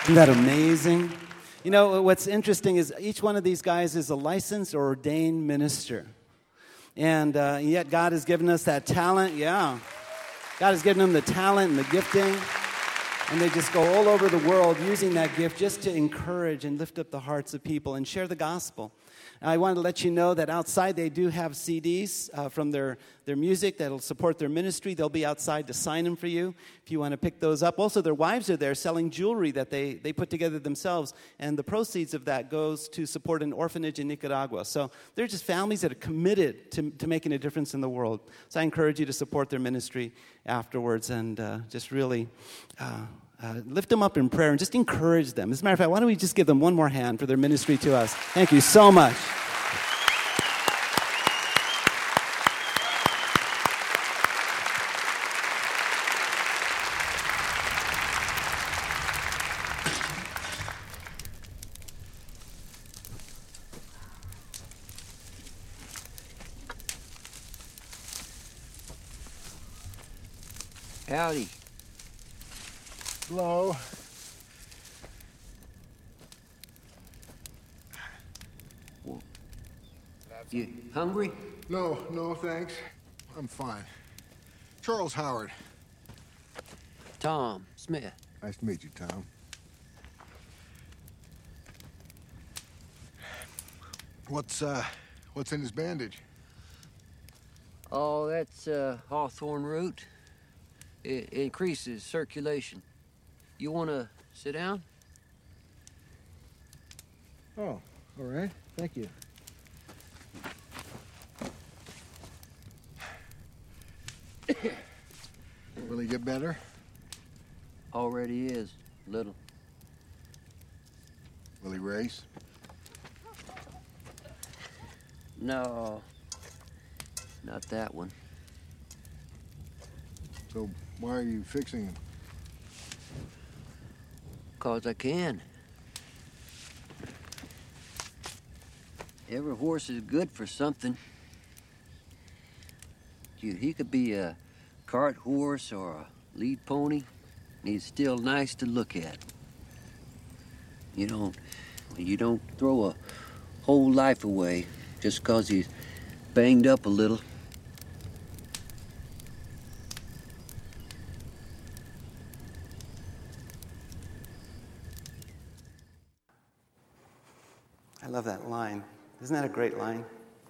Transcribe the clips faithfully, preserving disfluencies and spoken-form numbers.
Isn't that amazing? You know, what's interesting is each one of these guys is a licensed or ordained minister. And uh, yet God has given us that talent, yeah. God has given them the talent and the gifting. And they just go all over the world using that gift just to encourage and lift up the hearts of people and share the gospel. I wanted to let you know that outside they do have C Ds uh, from their, their music that will support their ministry. They'll be outside to sign them for you if you want to pick those up. Also, their wives are there selling jewelry that they, they put together themselves, and the proceeds of that goes to support an orphanage in Nicaragua. So they're just families that are committed to, to making a difference in the world. So I encourage you to support their ministry afterwards and uh, just really... Uh, Uh, lift them up in prayer and just encourage them. As a matter of fact, why don't we just give them one more hand for their ministry to us? Thank you so much. Howdy. Hello. You hungry? No, no, thanks. I'm fine. Charles Howard. Tom Smith. Nice to meet you, Tom. What's, uh, what's in his bandage? Oh, that's uh, hawthorn root. It increases circulation. You want to sit down? Oh, all right. Thank you. Will he get better? Already is, little. Will he race? No, not that one. So why are you fixing him? 'Cause I can. Every horse is good for something. You, he could be a cart horse or a lead pony, and he's still nice to look at. You don't, you don't throw a whole life away just 'cause he's banged up a little. I love that line. Isn't that a great line?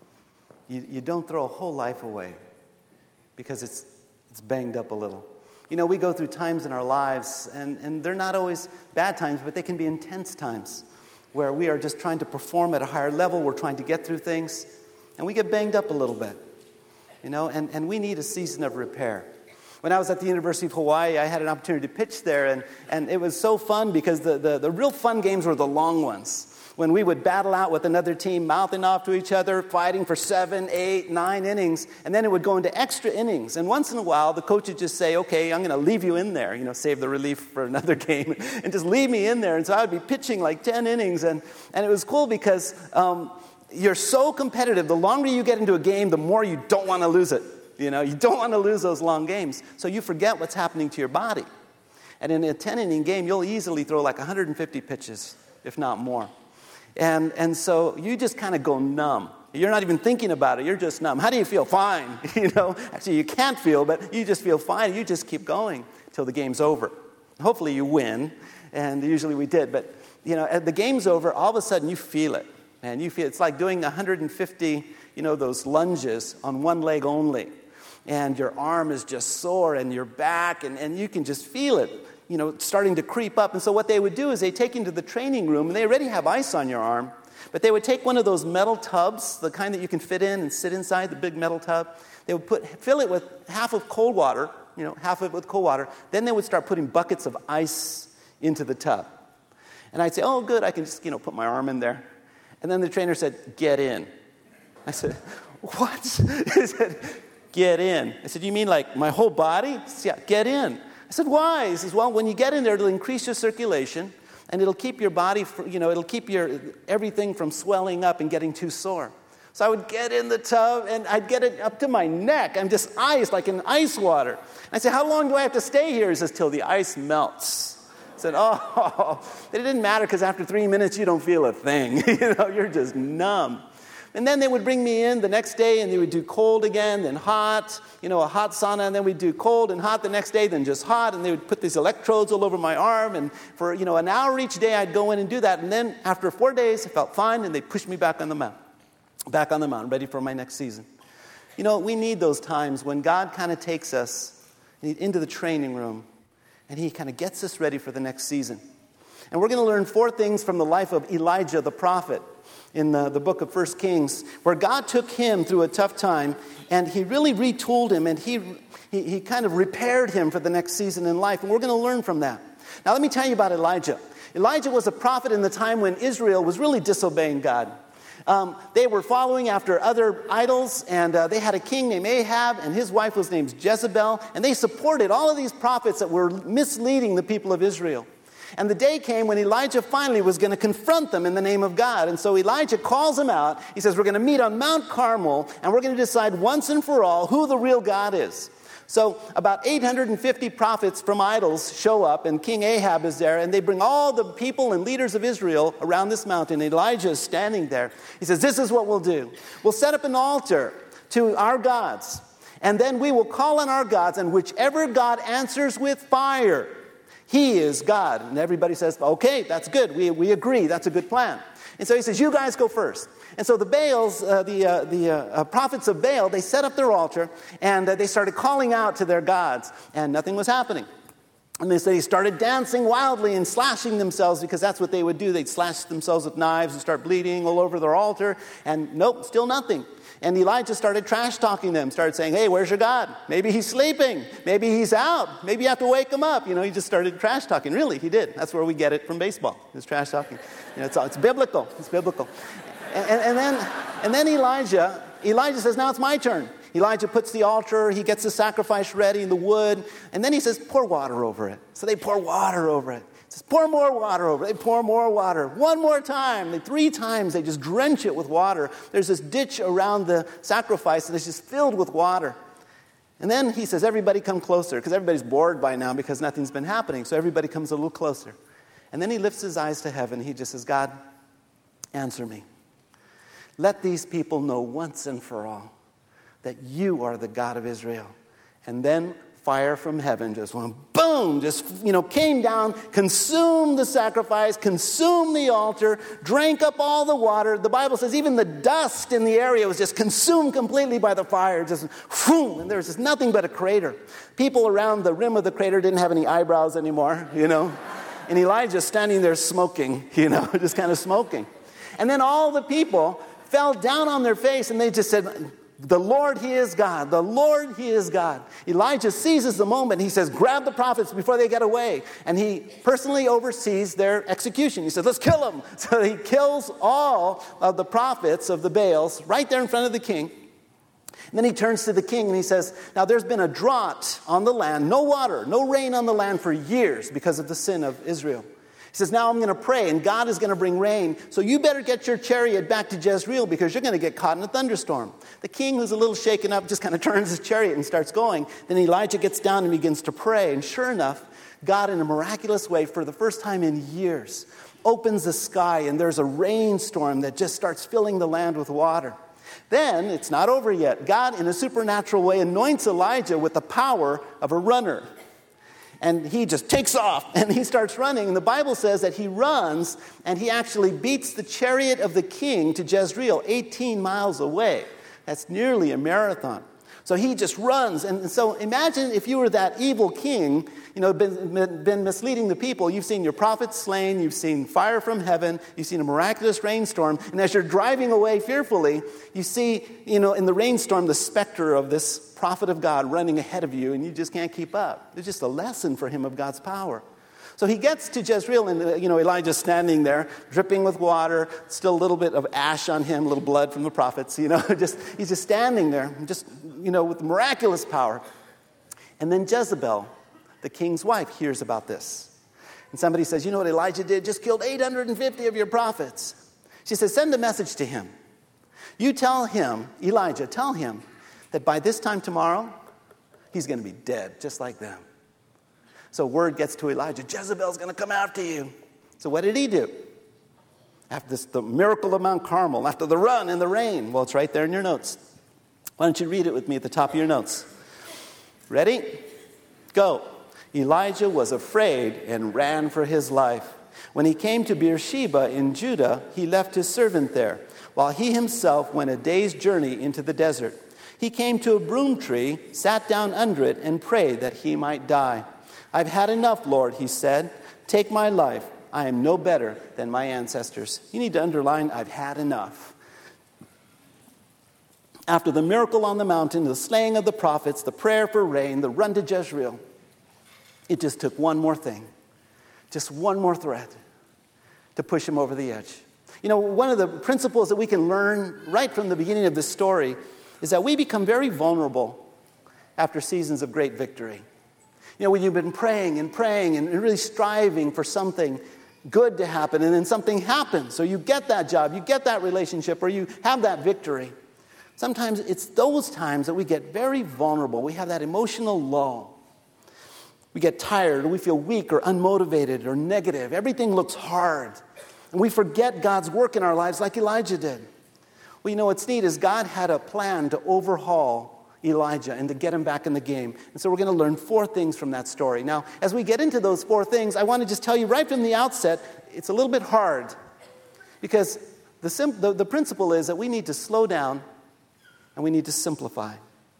You, you don't throw a whole life away because it's it's banged up a little. You know, we go through times in our lives, and, and they're not always bad times, but they can be intense times where we are just trying to perform at a higher level. We're trying to get through things, and we get banged up a little bit, you know, and, and we need a season of repair. When I was at the University of Hawaii, I had an opportunity to pitch there, and, and it was so fun because the, the, the real fun games were the long ones. When we would battle out with another team, mouthing off to each other, fighting for seven, eight, nine innings, and then it would go into extra innings. And once in a while, the coach would just say, okay, I'm going to leave you in there, you know, save the relief for another game, and just leave me in there. And so I would be pitching like ten innings, and, and it was cool because um, you're so competitive. The longer you get into a game, the more you don't want to lose it. You know, you don't want to lose those long games, so you forget what's happening to your body. And in a ten-inning game, you'll easily throw like one hundred fifty pitches, if not more. And and so you just kind of go numb. You're not even thinking about it. You're just numb. How do you feel? Fine. You know, actually you can't feel, but you just feel fine. You just keep going till the game's over. Hopefully you win, and usually we did. But you know, at the game's over, all of a sudden you feel it, man. You feel it's like doing one hundred fifty, you know, those lunges on one leg only, and your arm is just sore, and your back, and, and you can just feel it, you know, starting to creep up. And so what they would do is they take you to the training room, and they already have ice on your arm, but they would take one of those metal tubs, the kind that you can fit in and sit inside, the big metal tub. They would put fill it with half of cold water, you know, half of it with cold water. Then they would start putting buckets of ice into the tub. And I'd say, oh, good, I can just, you know, put my arm in there. And then the trainer said, get in. I said, what? He said, get in. I said, you mean like my whole body? He said, yeah, get in. I said, why? He says, well, when you get in there, it'll increase your circulation, and it'll keep your body, you know, it'll keep your everything from swelling up and getting too sore. So I would get in the tub, and I'd get it up to my neck. I'm just ice, like in ice water. I said, how long do I have to stay here? He says, till the ice melts. said, oh, it didn't matter because after three minutes you don't feel a thing. You know, you're just numb. And then they would bring me in the next day and they would do cold again, then hot, you know, a hot sauna, and then we'd do cold and hot the next day, then just hot, and they would put these electrodes all over my arm, and for, you know, an hour each day I'd go in and do that, and then after four days I felt fine, and they pushed me back on the mountain, back on the mountain, ready for my next season. You know, we need those times when God kind of takes us into the training room, and he kind of gets us ready for the next season. And we're going to learn four things from the life of Elijah the prophet in the, the book of First Kings, where God took him through a tough time, and he really retooled him, and he, he, he kind of repaired him for the next season in life. And we're going to learn from that. Now, let me tell you about Elijah. Elijah was a prophet in the time when Israel was really disobeying God. Um, they were following after other idols, and uh, they had a king named Ahab, and his wife was named Jezebel, and they supported all of these prophets that were misleading the people of Israel. And the day came when Elijah finally was going to confront them in the name of God. And so Elijah calls them out. He says, we're going to meet on Mount Carmel, and we're going to decide once and for all who the real God is. So about eight hundred fifty prophets from idols show up, and King Ahab is there, and they bring all the people and leaders of Israel around this mountain. Elijah is standing there. He says, this is what we'll do. We'll set up an altar to our gods, and then we will call on our gods, and whichever God answers with fire, he is God. And everybody says, okay, that's good. We, we agree. That's a good plan. And so he says, you guys go first. And so the Baals, uh, the, uh, the uh, prophets of Baal, they set up their altar, and uh, they started calling out to their gods, and nothing was happening. And they said they started dancing wildly and slashing themselves, because that's what they would do. They'd slash themselves with knives and start bleeding all over their altar, and nope, still nothing. And Elijah started trash-talking them, started saying, hey, where's your God? Maybe he's sleeping. Maybe he's out. Maybe you have to wake him up. You know, he just started trash-talking. Really, he did. That's where we get it from baseball, is trash-talking. You know, it's, it's biblical. It's biblical. And, and, and, then, and then Elijah, Elijah says, now it's my turn. Elijah puts the altar, he gets the sacrifice ready in the wood, and then he says, pour water over it. So they pour water over it. He says, pour more water over it. They pour more water. One more time. They, three times they just drench it with water. There's this ditch around the sacrifice that is just filled with water. And then he says, everybody come closer, because everybody's bored by now because nothing's been happening. So everybody comes a little closer. And then he lifts his eyes to heaven. He just says, God, answer me. Let these people know once and for all that you are the God of Israel. And then fire from heaven just went boom, just, you know, came down, consumed the sacrifice, consumed the altar, drank up all the water. The Bible says even the dust in the area was just consumed completely by the fire. Just, whoom, and there was just nothing but a crater. People around the rim of the crater didn't have any eyebrows anymore, you know. And Elijah's standing there smoking, you know, just kind of smoking. And then all the people fell down on their face, and they just said, the Lord, he is God. The Lord, he is God. Elijah seizes the moment. He says, grab the prophets before they get away. And he personally oversees their execution. He says, let's kill them. So he kills all of the prophets of the Baals right there in front of the king. And then he turns to the king and he says, now there's been a drought on the land, no water, no rain on the land for years because of the sin of Israel. He says, now I'm going to pray, and God is going to bring rain, so you better get your chariot back to Jezreel because you're going to get caught in a thunderstorm. The king, who's a little shaken up, just kind of turns his chariot and starts going. Then Elijah gets down and begins to pray, and sure enough, God, in a miraculous way, for the first time in years, opens the sky, and there's a rainstorm that just starts filling the land with water. Then, it's not over yet. God, in a supernatural way, anoints Elijah with the power of a runner. And he just takes off, and he starts running. And the Bible says that he runs, and he actually beats the chariot of the king to Jezreel, eighteen miles away. That's nearly a marathon. So he just runs. And so imagine if you were that evil king, you know, been, been misleading the people. You've seen your prophets slain. You've seen fire from heaven. You've seen a miraculous rainstorm. And as you're driving away fearfully, you see, you know, in the rainstorm, the specter of this prophet of God running ahead of you, and you just can't keep up. It's just a lesson for him of God's power. So he gets to Jezreel, and, you know, Elijah's standing there, dripping with water, still a little bit of ash on him, a little blood from the prophets, you know. just He's just standing there, just, you know, with miraculous power. And then Jezebel, the king's wife, hears about this. And somebody says, you know what Elijah did? Just killed eight hundred fifty of your prophets. She says, send a message to him. You tell him, Elijah, tell him that by this time tomorrow, he's going to be dead, just like them. So word gets to Elijah, Jezebel's going to come after you. So what did he do? After this, the miracle of Mount Carmel, after the run in the rain. Well, it's right there in your notes. Why don't you read it with me at the top of your notes? Ready? Go. Elijah was afraid and ran for his life. When he came to Beersheba in Judah, he left his servant there, while he himself went a day's journey into the desert. He came to a broom tree, sat down under it, and prayed that he might die. I've had enough, Lord, he said. Take my life. I am no better than my ancestors. You need to underline, I've had enough. After the miracle on the mountain, the slaying of the prophets, the prayer for rain, the run to Jezreel, it just took one more thing, just one more thread to push him over the edge. You know, one of the principles that we can learn right from the beginning of this story is that we become very vulnerable after seasons of great victory. You know, when you've been praying and praying and really striving for something good to happen, and then something happens, so you get that job, you get that relationship, or you have that victory. Sometimes it's those times that we get very vulnerable. We have that emotional low. We get tired, or we feel weak or unmotivated or negative. Everything looks hard. And we forget God's work in our lives like Elijah did. Well, you know what's neat is God had a plan to overhaul Elijah and to get him back in the game. And so we're going to learn four things from that story. Now, as we get into those four things, I want to just tell you right from the outset, it's a little bit hard. Because the, sim- the, the principle is that we need to slow down and we need to simplify.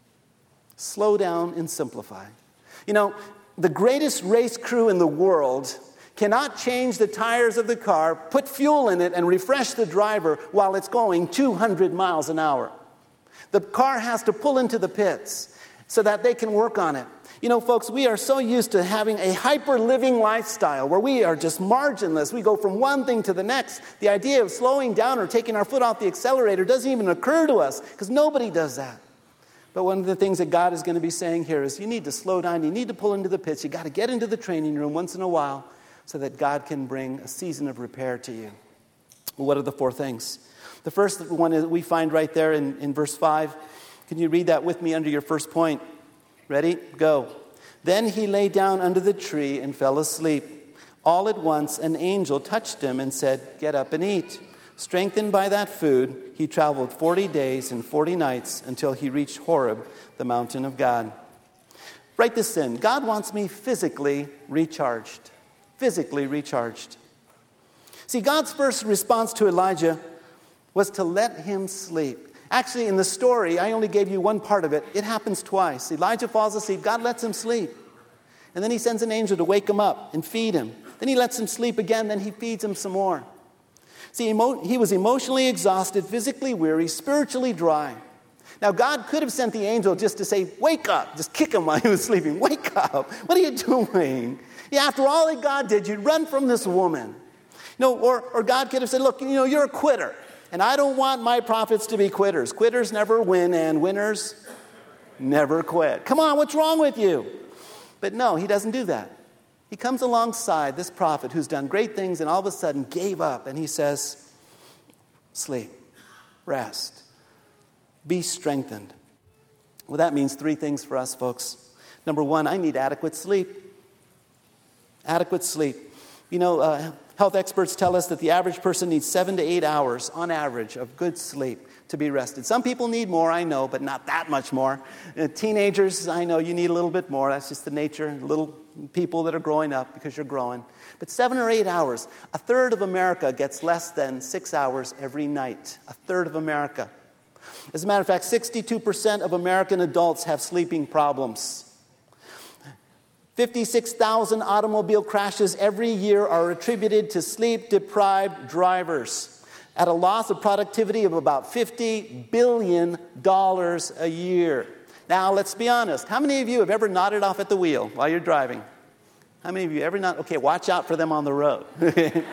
Slow down and simplify. You know, the greatest race crew in the world cannot change the tires of the car, put fuel in it, and refresh the driver while it's going two hundred miles an hour. The car has to pull into the pits so that they can work on it. You know, folks, we are so used to having a hyper-living lifestyle where we are just marginless. We go from one thing to the next. The idea of slowing down or taking our foot off the accelerator doesn't even occur to us because nobody does that. But one of the things that God is going to be saying here is you need to slow down. You need to pull into the pits. You got to get into the training room once in a while so that God can bring a season of repair to you. Well, what are the four things? The first one is we find right there in, in verse five. Can you read that with me under your first point? Ready? Go. Then he lay down under the tree and fell asleep. All at once an angel touched him and said, "Get up and eat." Strengthened by that food, he traveled forty days and forty nights until he reached Horeb, the mountain of God. Write this in. God wants me physically recharged. Physically recharged. See, God's first response to Elijah was to let him sleep. Actually, in the story, I only gave you one part of it. It happens twice. Elijah falls asleep. God lets him sleep. And then he sends an angel to wake him up and feed him. Then he lets him sleep again. Then he feeds him some more. See, emo- he was emotionally exhausted, physically weary, spiritually dry. Now, God could have sent the angel just to say, "Wake up." Just kick him while he was sleeping. "Wake up. What are you doing?" Yeah, after all that God did, you'd run from this woman. No, or, or God could have said, "Look, you know, you're a quitter. And I don't want my prophets to be quitters. Quitters never win, and winners never quit. Come on, what's wrong with you?" But no, he doesn't do that. He comes alongside this prophet who's done great things and all of a sudden gave up. And he says, sleep, rest, be strengthened. Well, that means three things for us, folks. Number one, I need adequate sleep. Adequate sleep. You know, uh, health experts tell us that the average person needs seven to eight hours on average of good sleep to be rested. Some people need more, I know, but not that much more. Uh, teenagers, I know you need a little bit more. That's just the nature. Little people that are growing up because you're growing. But seven or eight hours. A third of America gets less than six hours every night. A third of America. As a matter of fact, sixty-two percent of American adults have sleeping problems. fifty-six thousand automobile crashes every year are attributed to sleep-deprived drivers at a loss of productivity of about fifty billion dollars a year. Now, let's be honest. How many of you have ever nodded off at the wheel while you're driving? How many of you ever not? Okay, watch out for them on the road. Okay.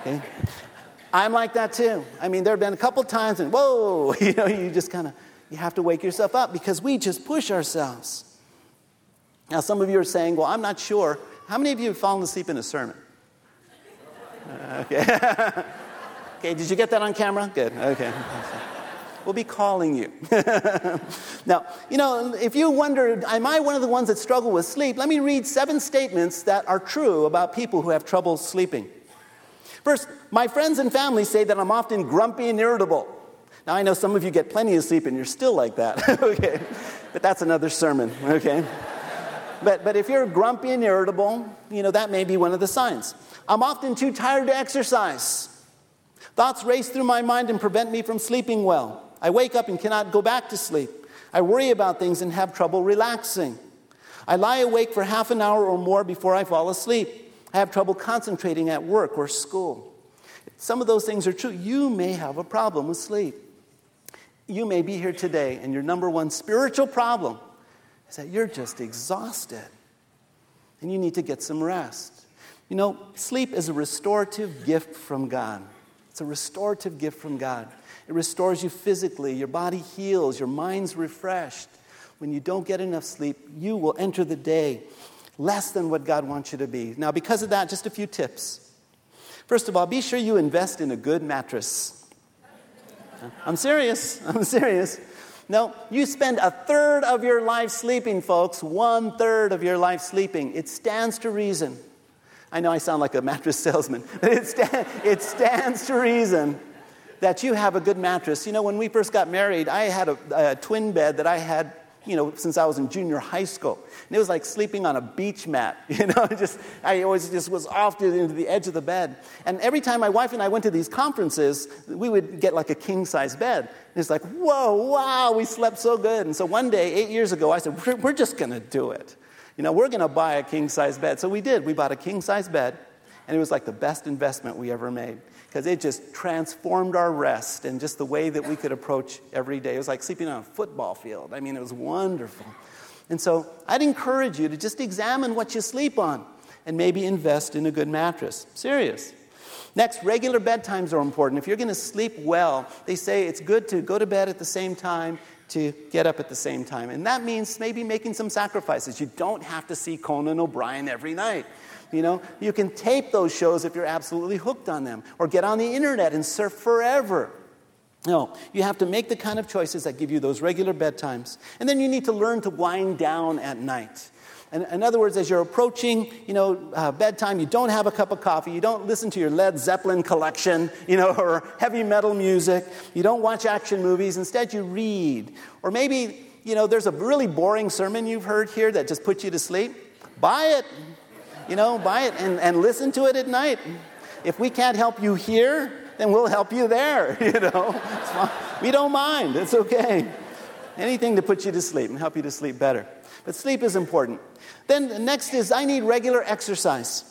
I'm like that too. I mean, there have been a couple times and whoa, you know, you just kind of, you have to wake yourself up because we just push ourselves. Now, some of you are saying, well, I'm not sure. How many of you have fallen asleep in a sermon? Uh, okay. Okay, did you get that on camera? Good, okay. We'll be calling you. Now, you know, if you wonder, am I one of the ones that struggle with sleep? Let me read seven statements that are true about people who have trouble sleeping. First, my friends and family say that I'm often grumpy and irritable. Now, I know some of you get plenty of sleep and you're still like that, okay? But that's another sermon, okay? But, but if you're grumpy and irritable, you know, that may be one of the signs. I'm often too tired to exercise. Thoughts race through my mind and prevent me from sleeping well. I wake up and cannot go back to sleep. I worry about things and have trouble relaxing. I lie awake for half an hour or more before I fall asleep. I have trouble concentrating at work or school. Some of those things are true. You may have a problem with sleep. You may be here today and your number one spiritual problem is that you're just exhausted and you need to get some rest. You know, sleep is a restorative gift from God. It's a restorative gift from God. It restores you physically. Your body heals. Your mind's refreshed. When you don't get enough sleep, you will enter the day less than what God wants you to be. Now, because of that, just a few tips. First of all, be sure you invest in a good mattress. I'm serious. I'm serious. No, you spend a third of your life sleeping, folks. One third of your life sleeping. It stands to reason. I know I sound like a mattress salesman, but it, sta- it stands to reason that you have a good mattress. You know, when we first got married, I had a, a twin bed that I had, you know, since I was in junior high school. And it was like sleeping on a beach mat, you know, just I always just was off to the, to the edge of the bed. And every time my wife and I went to these conferences, we would get like a king-size bed. And it's like, whoa, wow, we slept so good. And so one day, eight years ago, I said, we're, we're just going to do it. You know, we're going to buy a king-size bed. So we did. We bought a king-size bed, and it was like the best investment we ever made because it just transformed our rest and just the way that we could approach every day. It was like sleeping on a football field. I mean, it was wonderful. And so I'd encourage you to just examine what you sleep on and maybe invest in a good mattress. Serious. Next, regular bedtimes are important. If you're going to sleep well, they say it's good to go to bed at the same time, to get up at the same time. And that means maybe making some sacrifices. You don't have to see Conan O'Brien every night. You know, you can tape those shows if you're absolutely hooked on them, or get on the internet and surf forever. No, you have to make the kind of choices that give you those regular bedtimes. And then you need to learn to wind down at night. And in other words, as you're approaching, you know, uh, bedtime, you don't have a cup of coffee, you don't listen to your Led Zeppelin collection, you know, or heavy metal music, you don't watch action movies, instead you read. Or maybe, you know, there's a really boring sermon you've heard here that just puts you to sleep. Buy it, you know, buy it and, and listen to it at night. If we can't help you here, then we'll help you there, you know. We don't mind, it's okay. Anything to put you to sleep and help you to sleep better. But sleep is important. Then next is I need regular exercise.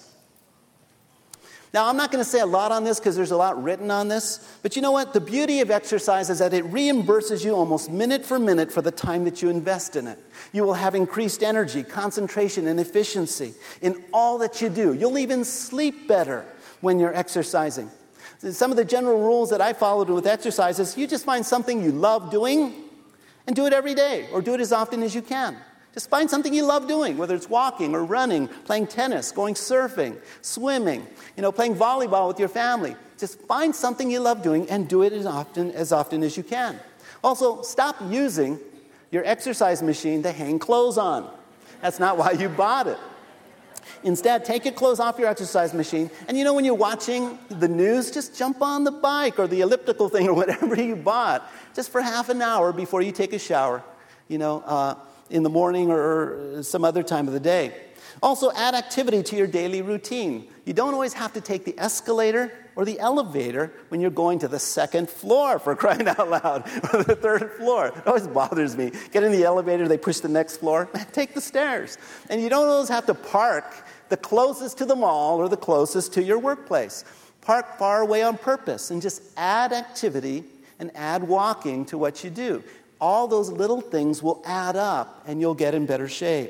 Now, I'm not going to say a lot on this because there's a lot written on this. But you know what? The beauty of exercise is that it reimburses you almost minute for minute for the time that you invest in it. You will have increased energy, concentration, and efficiency in all that you do. You'll even sleep better when you're exercising. Some of the general rules that I followed with exercise is you just find something you love doing and do it every day, or do it as often as you can. Just find something you love doing, whether it's walking or running, playing tennis, going surfing, swimming, you know, playing volleyball with your family. Just find something you love doing and do it as often as often as you can. Also, stop using your exercise machine to hang clothes on. That's not why you bought it. Instead, take your clothes off your exercise machine, and you know, when you're watching the news, just jump on the bike or the elliptical thing or whatever you bought, just for half an hour before you take a shower, you know, uh, in the morning or some other time of the day. Also, add activity to your daily routine. You don't always have to take the escalator or the elevator when you're going to the second floor, for crying out loud, or the third floor. It always bothers me. Get in the elevator, they push the next floor. Take the stairs. And you don't always have to park the closest to the mall or the closest to your workplace. Park far away on purpose and just add activity and add walking to what you do. All those little things will add up and you'll get in better shape.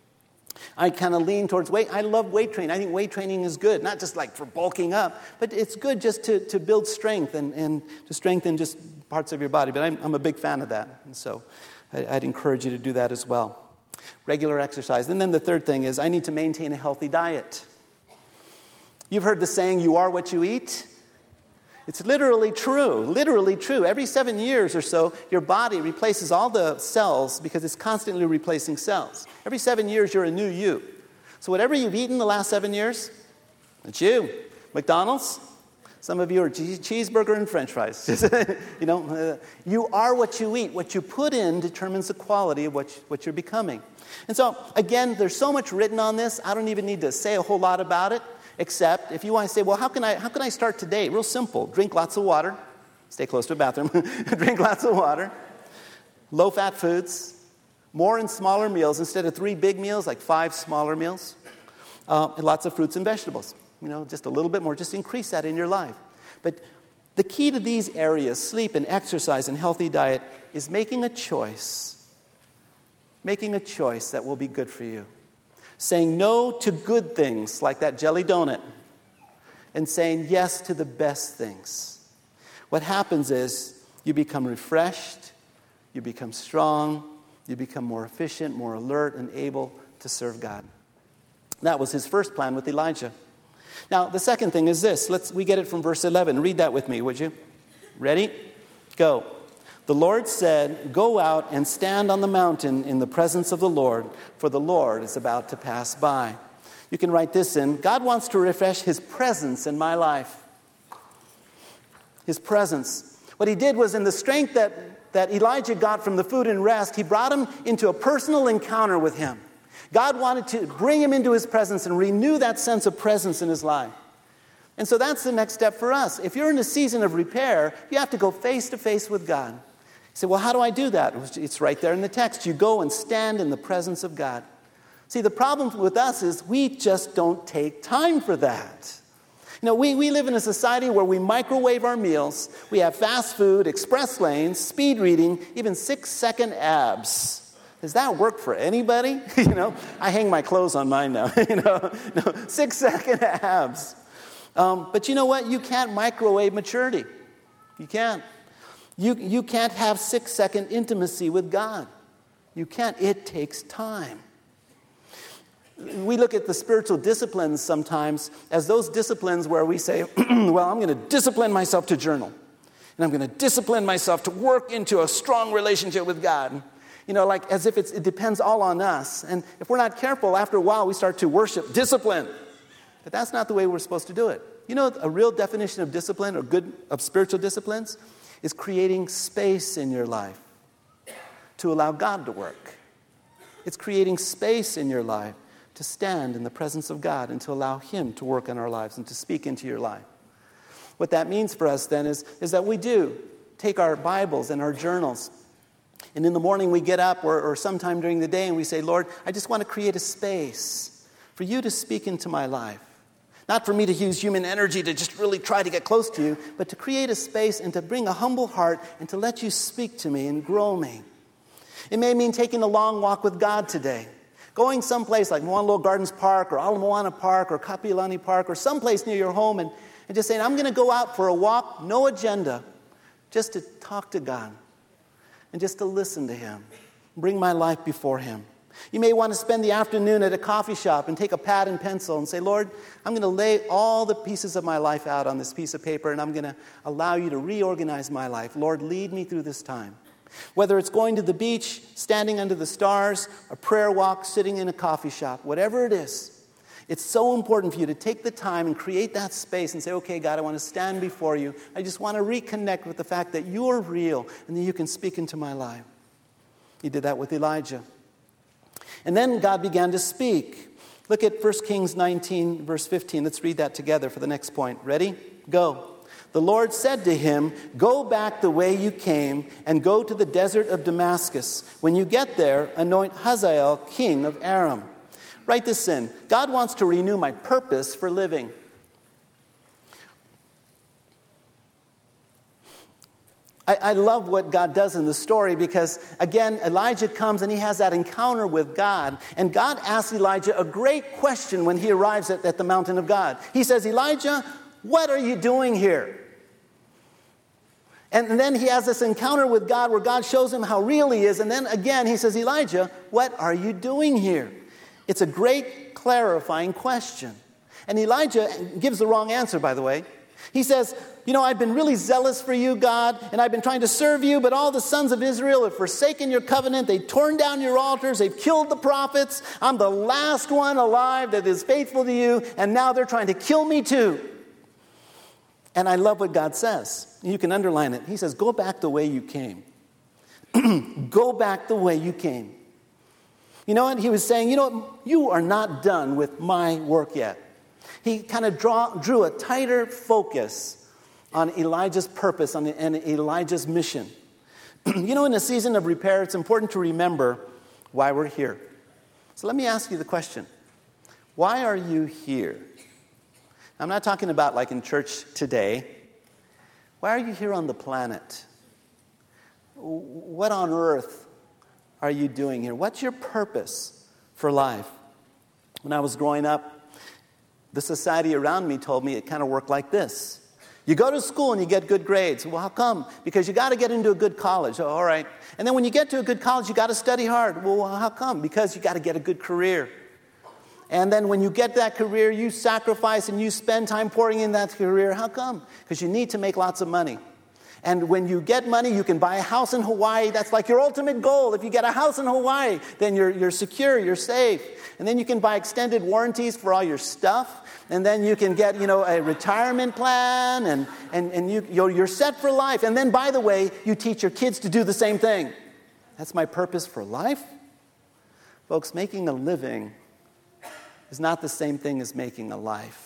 I kind of lean towards weight. I love weight training. I think weight training is good, not just like for bulking up, but it's good just to, to build strength and, and to strengthen just parts of your body. But I'm, I'm a big fan of that. And so I, I'd encourage you to do that as well. Regular exercise. And then the third thing is I need to maintain a healthy diet. You've heard the saying, you are what you eat. It's literally true, literally true. Every seven years or so, your body replaces all the cells because it's constantly replacing cells. Every seven years, you're a new you. So whatever you've eaten the last seven years, it's you. McDonald's, some of you are cheeseburger and french fries. you know, uh, you are what you eat. What you put in determines the quality of what, you, what you're becoming. And so, again, there's so much written on this, I don't even need to say a whole lot about it. Except if you want to say, well, how can I how can I start today? Real simple. Drink lots of water. Stay close to a bathroom. Drink lots of water. Low-fat foods. More and smaller meals. Instead of three big meals, like five smaller meals. Uh, and lots of fruits and vegetables. You know, just a little bit more. Just increase that in your life. But the key to these areas, sleep and exercise and healthy diet, is making a choice. Making a choice that will be good for you. Saying no to good things like that jelly donut and saying yes to the best things. What happens is you become refreshed, you become strong, you become more efficient, more alert, and able to serve God. That was his first plan with Elijah. Now, the second thing is this. Let's we get it from verse eleven. Read that with me, would you? Ready? Go. The Lord said, go out and stand on the mountain in the presence of the Lord, for the Lord is about to pass by. You can write this in. God wants to refresh his presence in my life. His presence. What he did was in the strength that, that Elijah got from the food and rest, he brought him into a personal encounter with him. God wanted to bring him into his presence and renew that sense of presence in his life. And so that's the next step for us. If you're in a season of repair, you have to go face to face with God. You say, well, how do I do that? It's right there in the text. You go and stand in the presence of God. See, the problem with us is we just don't take time for that. You know, we, we live in a society where we microwave our meals. We have fast food, express lanes, speed reading, even six-second abs. Does that work for anybody? you know, I hang my clothes on mine now. you know, no, six-second abs. Um, but you know what? You can't microwave maturity. You can't. You, you can't have six-second intimacy with God. You can't. It takes time. We look at the spiritual disciplines sometimes as those disciplines where we say, well, I'm going to discipline myself to journal. And I'm going to discipline myself to work into a strong relationship with God. You know, like as if it's, it depends all on us. And if we're not careful, after a while we start to worship discipline. But that's not the way we're supposed to do it. You know, a real definition of discipline or good of spiritual disciplines is creating space in your life to allow God to work. It's creating space in your life to stand in the presence of God and to allow him to work in our lives and to speak into your life. What that means for us then is, is that we do take our Bibles and our journals, and in the morning we get up or, or sometime during the day and we say, Lord, I just want to create a space for you to speak into my life. Not for me to use human energy to just really try to get close to you, but to create a space and to bring a humble heart and to let you speak to me and grow me. It may mean taking a long walk with God today. Going someplace like Moana Gardens Park or Ala Moana Park or Kapiolani Park or someplace near your home and, and just saying, I'm going to go out for a walk, no agenda, just to talk to God and just to listen to him, bring my life before him. You may want to spend the afternoon at a coffee shop and take a pad and pencil and say, Lord, I'm going to lay all the pieces of my life out on this piece of paper and I'm going to allow you to reorganize my life. Lord, lead me through this time. Whether it's going to the beach, standing under the stars, a prayer walk, sitting in a coffee shop, whatever it is, it's so important for you to take the time and create that space and say, okay, God, I want to stand before you. I just want to reconnect with the fact that you're real and that you can speak into my life. He did that with Elijah. And then God began to speak. Look at First Kings nineteen, verse fifteen. Let's read that together for the next point. Ready? Go. The Lord said to him, go back the way you came and go to the desert of Damascus. When you get there, anoint Hazael king of Aram. Write this in. God wants to renew my purpose for living. I, I love what God does in the story because, again, Elijah comes and he has that encounter with God. And God asks Elijah a great question when he arrives at, at the mountain of God. He says, Elijah, what are you doing here? And then he has this encounter with God where God shows him how real he is. And then again, he says, Elijah, what are you doing here? It's a great clarifying question. And Elijah gives the wrong answer, by the way. He says, you know, I've been really zealous for you, God, and I've been trying to serve you, but all the sons of Israel have forsaken your covenant. They've torn down your altars. They've killed the prophets. I'm the last one alive that is faithful to you, and now they're trying to kill me too. And I love what God says. You can underline it. He says, go back the way you came. Go back the way you came. You know what? He was saying, you know what? You are not done with my work yet. He kind of draw, drew a tighter focus on Elijah's purpose on, and Elijah's mission. You know, in a season of repair, it's important to remember why we're here. So let me ask you the question. Why are you here? I'm not talking about like in church today. Why are you here on the planet? What on earth are you doing here? What's your purpose for life? When I was growing up, the society around me told me it kind of worked like this. You go to school and you get good grades. Well, how come? Because you got to get into a good college. Oh, all right. And then when you get to a good college, you got to study hard. Well, how come? Because you got to get a good career. And then when you get that career, you sacrifice and you spend time pouring in that career. How come? Because you need to make lots of money. And when you get money, you can buy a house in Hawaii. That's like your ultimate goal. If you get a house in Hawaii, then you're, you're secure, you're safe. And then you can buy extended warranties for all your stuff. And then you can get, you know, a retirement plan. And, and, and you, you're, you're set for life. And then, by the way, you teach your kids to do the same thing. That's my purpose for life. Folks, making a living is not the same thing as making a life.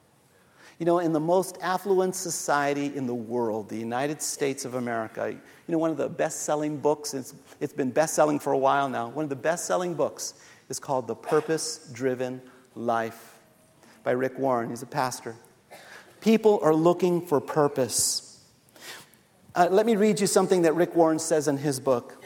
You know, in the most affluent society in the world, the United States of America, you know, one of the best-selling books, it's, it's been best-selling for a while now, one of the best-selling books is called The Purpose-Driven Life by Rick Warren. He's a pastor. People are looking for purpose. Uh, let me read you something that Rick Warren says in his book.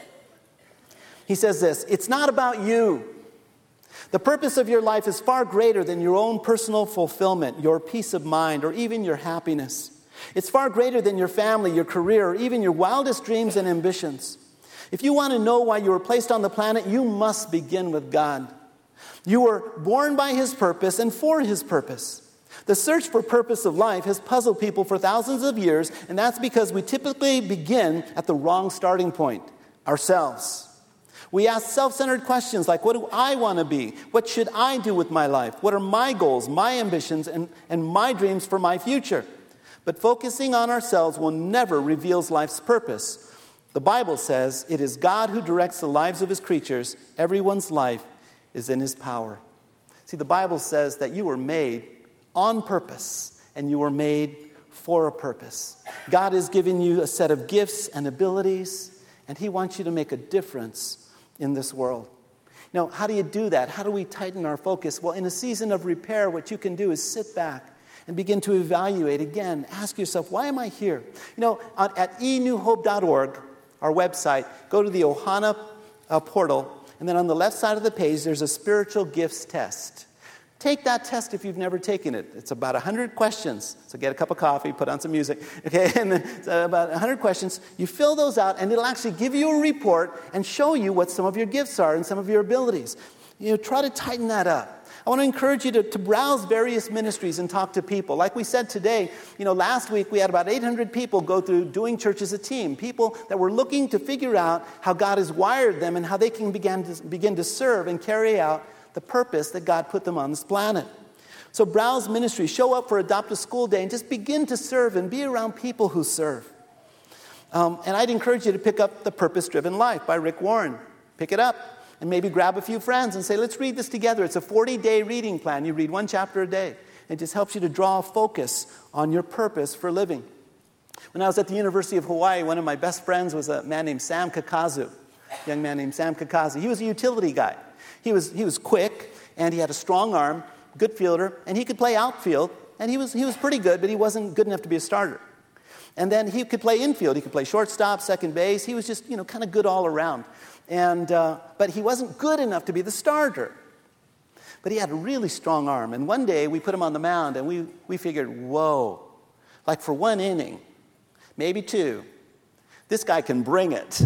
He says this, it's not about you. The purpose of your life is far greater than your own personal fulfillment, your peace of mind, or even your happiness. It's far greater than your family, your career, or even your wildest dreams and ambitions. If you want to know why you were placed on the planet, you must begin with God. You were born by His purpose and for His purpose. The search for purpose of life has puzzled people for thousands of years, and that's because we typically begin at the wrong starting point, ourselves. We ask self-centered questions like, what do I want to be? What should I do with my life? What are my goals, my ambitions, and, and my dreams for my future? But focusing on ourselves will never reveal life's purpose. The Bible says it is God who directs the lives of His creatures. Everyone's life is in His power. See, the Bible says that you were made on purpose, and you were made for a purpose. God has given you a set of gifts and abilities, and He wants you to make a difference in this world. Now, how do you do that? How do we tighten our focus? Well, in a season of repair, what you can do is sit back and begin to evaluate. Again, ask yourself, why am I here? You know, at e new hope dot org, our website, go to the Ohana uh, portal, and then on the left side of the page, there's a spiritual gifts test. Take that test if you've never taken it. It's about one hundred questions. So get a cup of coffee, put on some music, okay? And then it's about one hundred questions. You fill those out, and it'll actually give you a report and show you what some of your gifts are and some of your abilities. You know, try to tighten that up. I want to encourage you to, to browse various ministries and talk to people. Like we said today, you know, last week we had about eight hundred people go through Doing Church as a Team. People that were looking to figure out how God has wired them and how they can begin to, begin to serve and carry out the purpose that God put them on this planet. So browse ministry, show up for Adopt a School Day, and just begin to serve and be around people who serve. Um, and I'd encourage you to pick up The Purpose-Driven Life by Rick Warren. Pick it up and maybe grab a few friends and say, let's read this together. It's a forty-day reading plan. You read one chapter a day. It just helps you to draw a focus on your purpose for living. When I was at the University of Hawaii, one of my best friends was a man named Sam Kakazu, a young man named Sam Kakazu. He was a utility guy. He was he was quick, and he had a strong arm, good fielder, and he could play outfield, and he was he was pretty good, but he wasn't good enough to be a starter. And then he could play infield. He could play shortstop, second base. He was just, you know, kind of good all around. And uh, but he wasn't good enough to be the starter. But he had a really strong arm. And one day we put him on the mound, and we we figured, whoa, like for one inning, maybe two, this guy can bring it.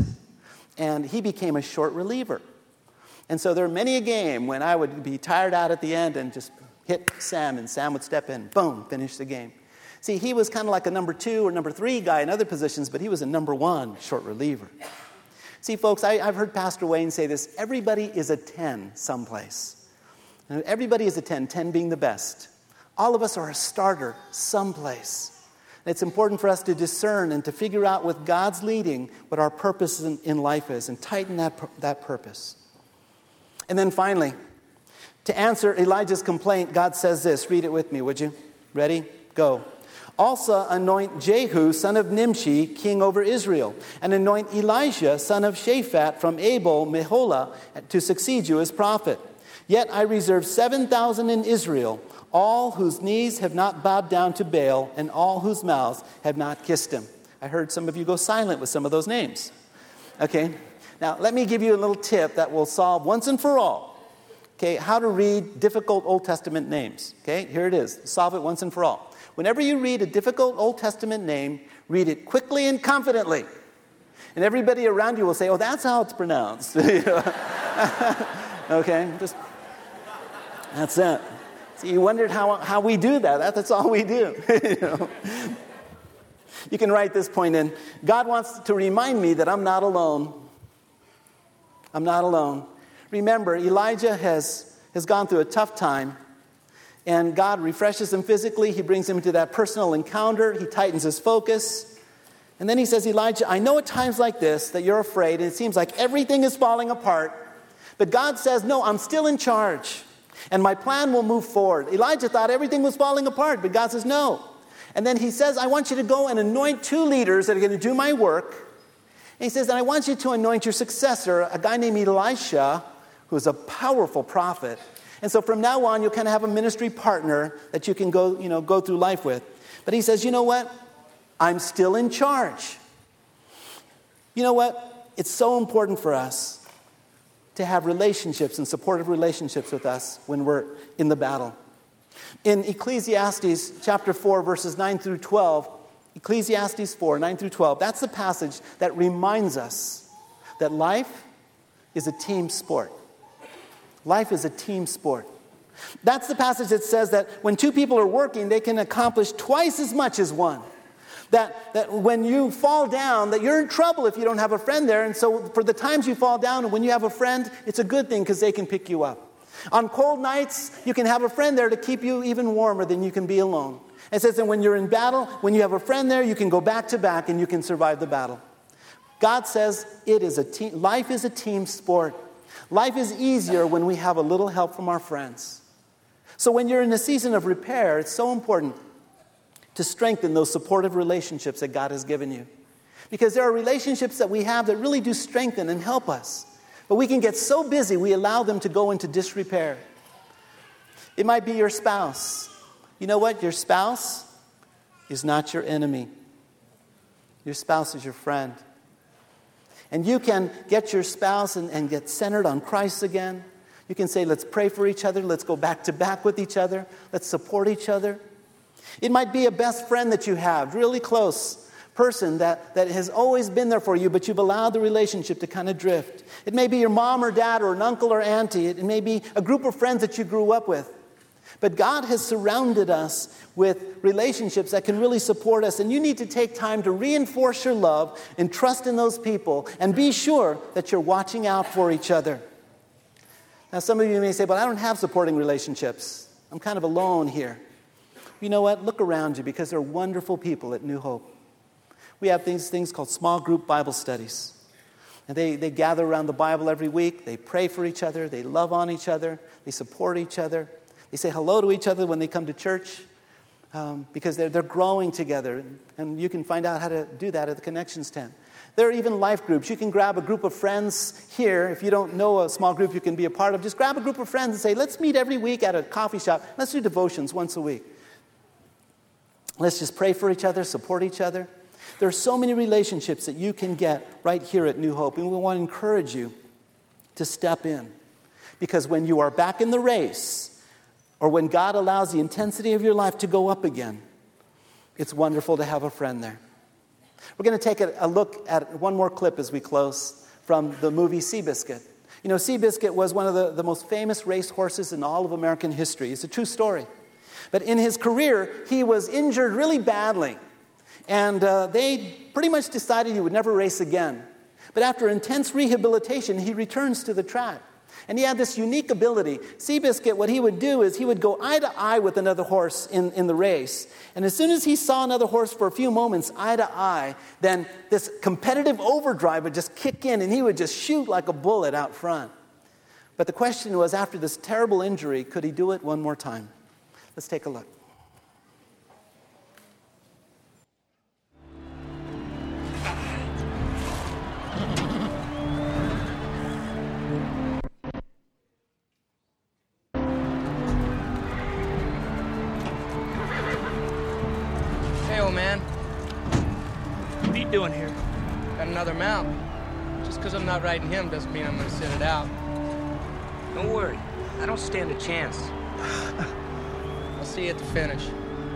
And he became a short reliever. And so there were many a game when I would be tired out at the end and just hit Sam, and Sam would step in, boom, finish the game. See, he was kind of like a number two or number three guy in other positions, but he was a number one short reliever. See, folks, I, I've heard Pastor Wayne say this. Everybody is a ten someplace. And everybody is a ten, ten being the best. All of us are a starter someplace. And it's important for us to discern and to figure out with God's leading what our purpose in, in life is and tighten that, that purpose. And then finally, to answer Elijah's complaint, God says this. Read it with me, would you? Ready? Go. Also anoint Jehu, son of Nimshi, king over Israel, and anoint Elisha, son of Shaphat, from Abel Meholah, to succeed you as prophet. Yet I reserve seven thousand in Israel, all whose knees have not bowed down to Baal, and all whose mouths have not kissed him. I heard some of you go silent with some of those names. Okay, now let me give you a little tip that will solve once and for all, okay, how to read difficult Old Testament names. Okay, here it is. Solve it once and for all. Whenever you read a difficult Old Testament name, read it quickly and confidently. And everybody around you will say, oh, that's how it's pronounced. Okay, just, that's it. So you wondered how, how we do that. that. That's all we do. You know? You can write this point in. God wants to remind me that I'm not alone. I'm not alone. Remember, Elijah has, has gone through a tough time. And God refreshes him physically. He brings him into that personal encounter. He tightens his focus. And then he says, Elijah, I know at times like this that you're afraid and it seems like everything is falling apart. But God says, no, I'm still in charge. And my plan will move forward. Elijah thought everything was falling apart, but God says, no. And then he says, I want you to go and anoint two leaders that are going to do my work. And he says, and I want you to anoint your successor, a guy named Elisha, who's a powerful prophet. And so from now on, you'll kind of have a ministry partner that you can go, you know, go through life with. But he says, you know what? I'm still in charge. You know what? It's so important for us to have relationships and supportive relationships with us when we're in the battle. In Ecclesiastes chapter four, verses nine through twelve, Ecclesiastes four, nine through twelve, that's the passage that reminds us that life is a team sport. Life is a team sport. That's the passage that says that when two people are working, they can accomplish twice as much as one. That, that when you fall down, that you're in trouble if you don't have a friend there. And so for the times you fall down, and when you have a friend, it's a good thing because they can pick you up. On cold nights, you can have a friend there to keep you even warmer than you can be alone. It says that when you're in battle, when you have a friend there, you can go back to back and you can survive the battle. God says it is a team, life is a team sport. Life is easier when we have a little help from our friends. So when you're in a season of repair, it's so important to strengthen those supportive relationships that God has given you. Because there are relationships that we have that really do strengthen and help us. But we can get so busy, we allow them to go into disrepair. It might be your spouse. You know what? Your spouse is not your enemy. Your spouse is your friend. And you can get your spouse and, and get centered on Christ again. You can say, let's pray for each other. Let's go back to back with each other. Let's support each other. It might be a best friend that you have, really close person that, that has always been there for you, but you've allowed the relationship to kind of drift. It may be your mom or dad or an uncle or auntie. It may be a group of friends that you grew up with. But God has surrounded us with relationships that can really support us. And you need to take time to reinforce your love and trust in those people and be sure that you're watching out for each other. Now, some of you may say, but I don't have supporting relationships. I'm kind of alone here. You know what? Look around you because there are wonderful people at New Hope. We have these things called small group Bible studies. And they, they gather around the Bible every week. They pray for each other. They love on each other. They support each other. They say hello to each other when they come to church um, because they're, they're growing together. And you can find out how to do that at the Connections tent. There are even life groups. You can grab a group of friends here. If you don't know a small group you can be a part of, just grab a group of friends and say, let's meet every week at a coffee shop. Let's do devotions once a week. Let's just pray for each other, support each other. There are so many relationships that you can get right here at New Hope. And we want to encourage you to step in. Because when you are back in the race, or when God allows the intensity of your life to go up again, it's wonderful to have a friend there. We're going to take a, a look at one more clip as we close from the movie Seabiscuit. You know, Seabiscuit was one of the, the most famous race horses in all of American history. It's a true story. But in his career, he was injured really badly. And uh, they pretty much decided he would never race again. But after intense rehabilitation, he returns to the track. And he had this unique ability. Seabiscuit, what he would do is he would go eye to eye with another horse in, in the race. And as soon as he saw another horse for a few moments, eye to eye, then this competitive overdrive would just kick in and he would just shoot like a bullet out front. But the question was, after this terrible injury, could he do it one more time? Let's take a look. Hey, old man. What are you doing here? Got another mount. Just because I'm not riding him doesn't mean I'm going to sit it out. Don't worry. I don't stand a chance. I'll see you at the finish.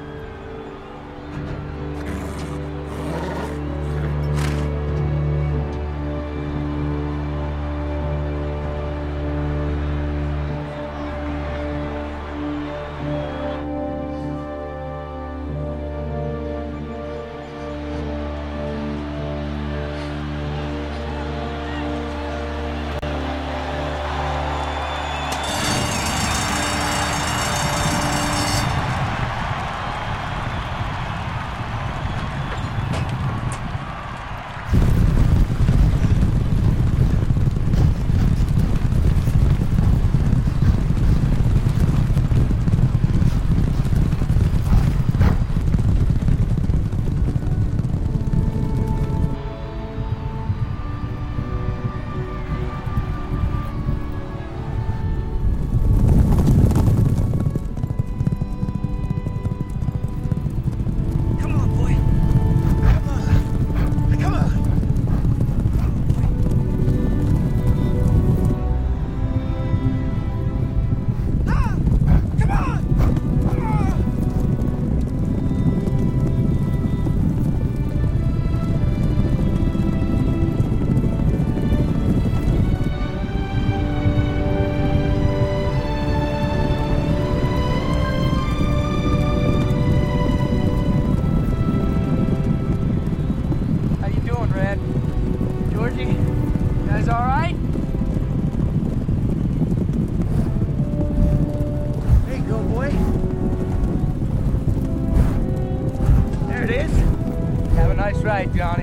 Right, Johnny.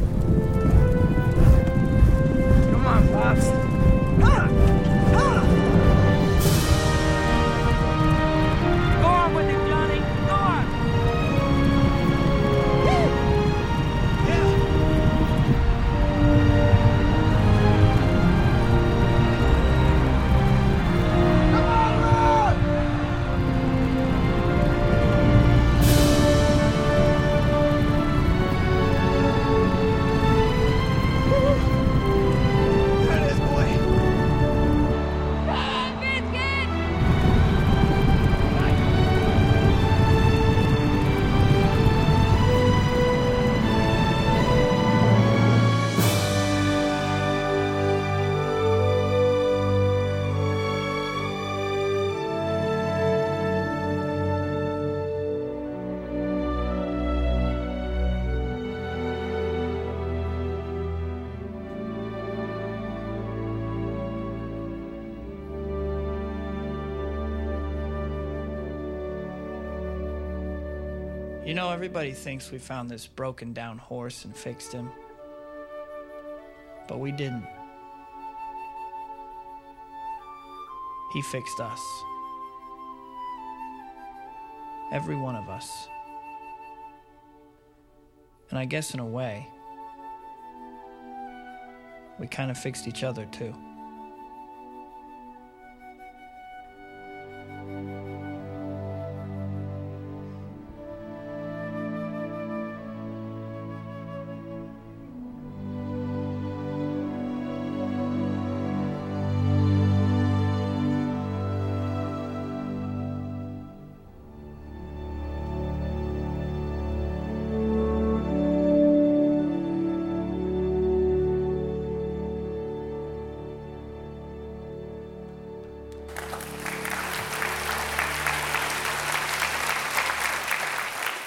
Come on, Pops. Ah! Ah! Go on with it, Johnny. Go on. Woo! Yeah. Come on, Lord! You know, everybody thinks we found this broken down horse and fixed him. But we didn't. He fixed us. Every one of us. And I guess in a way, we kind of fixed each other too.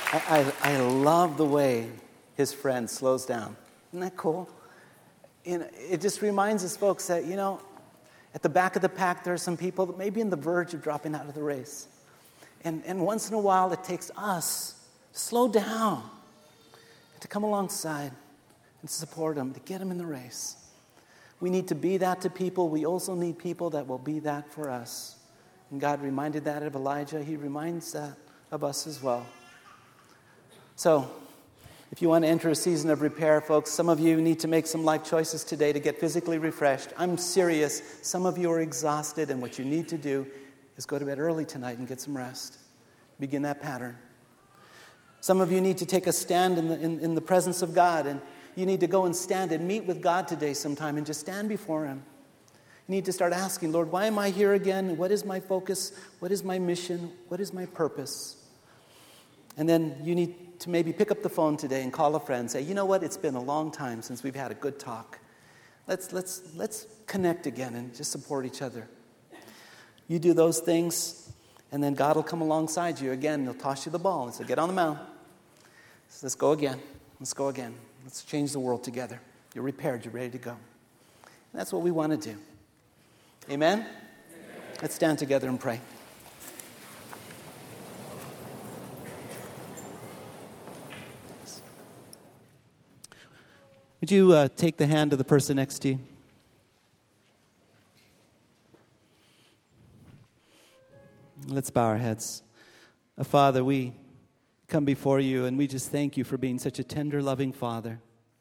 I, I, I love the way his friend slows down. Isn't that cool? You know, it just reminds us, folks, that, you know, at the back of the pack, there are some people that may be on the verge of dropping out of the race. And, and once in a while, it takes us to slow down, to come alongside and support them, to get them in the race. We need to be that to people. We also need people that will be that for us. And God reminded that of Elijah. He reminds that of us as well. So, if you want to enter a season of repair, folks, some of you need to make some life choices today to get physically refreshed. I'm serious. Some of you are exhausted, and what you need to do is go to bed early tonight and get some rest. Begin that pattern. Some of you need to take a stand in the, in, in the presence of God, and you need to go and stand and meet with God today sometime and just stand before Him. You need to start asking, Lord, why am I here again? What is my focus? What is my mission? What is my purpose? And then you need to maybe pick up the phone today and call a friend and say, you know what, it's been a long time since we've had a good talk. Let's, let's, let's connect again and just support each other. You do those things, and then God will come alongside you again. He'll toss you the ball and say, get on the mound. So let's go again. Let's go again. Let's change the world together. You're repaired. You're ready to go. And that's what we want to do. Amen? Amen. Let's stand together and pray. Would you uh, take the hand of the person next to you? Let's bow our heads. Uh, Father, we come before you and we just thank you for being such a tender, loving Father.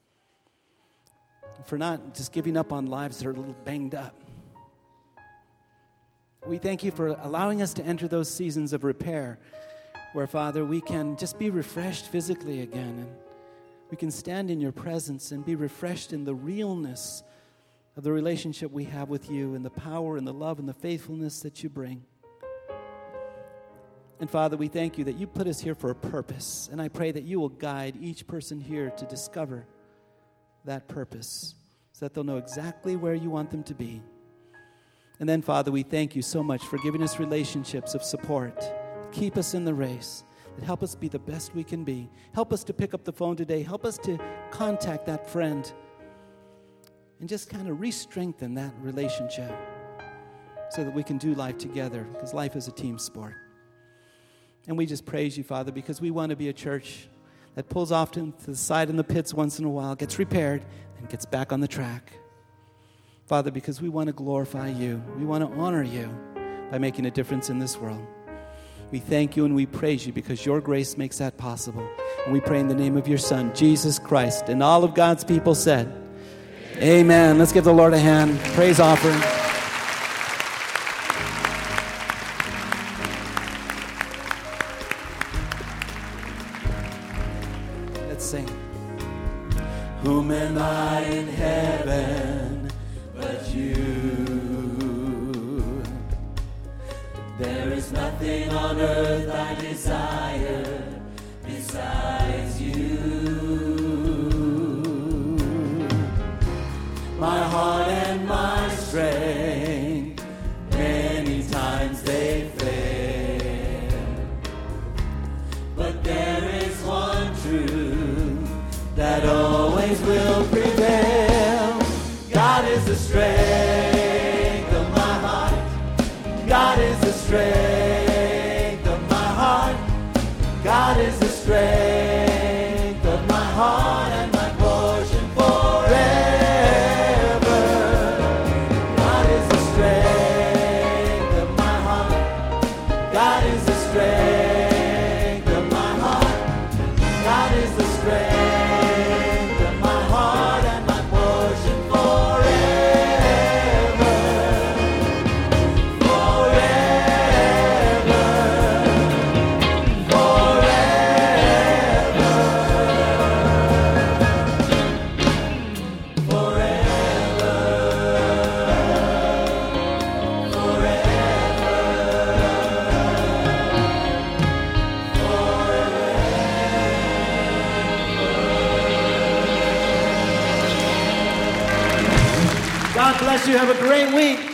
For not just giving up on lives that are a little banged up. We thank you for allowing us to enter those seasons of repair where, Father, we can just be refreshed physically again, and we can stand in your presence and be refreshed in the realness of the relationship we have with you and the power and the love and the faithfulness that you bring. And Father, we thank you that you put us here for a purpose. And I pray that you will guide each person here to discover that purpose so that they'll know exactly where you want them to be. And then, Father, we thank you so much for giving us relationships of support. Keep us in the race. And help us be the best we can be. Help us to pick up the phone today. Help us to contact that friend and just kind of re-strengthen that relationship so that we can do life together, because life is a team sport. And we just praise you, Father, because we want to be a church that pulls off to the side in the pits once in a while, gets repaired, and gets back on the track. Father, because we want to glorify you. We want to honor you by making a difference in this world. We thank you and we praise you because your grace makes that possible. And we pray in the name of your Son, Jesus Christ. And all of God's people said, Amen. Amen. Let's give the Lord a hand. Praise offering. Let's sing. Whom am I in heaven but you? There is nothing on earth I desire besides you. My heart and my strength, many times they fail. But there is one truth that always will prevail. God is the strength of my heart. God is the strength of my heart. God is the strength of my heart and my portion forever. God is the strength of my heart. God is the strength of my heart. God is the strength of my heart and my portion forever. God bless you. Have a great week.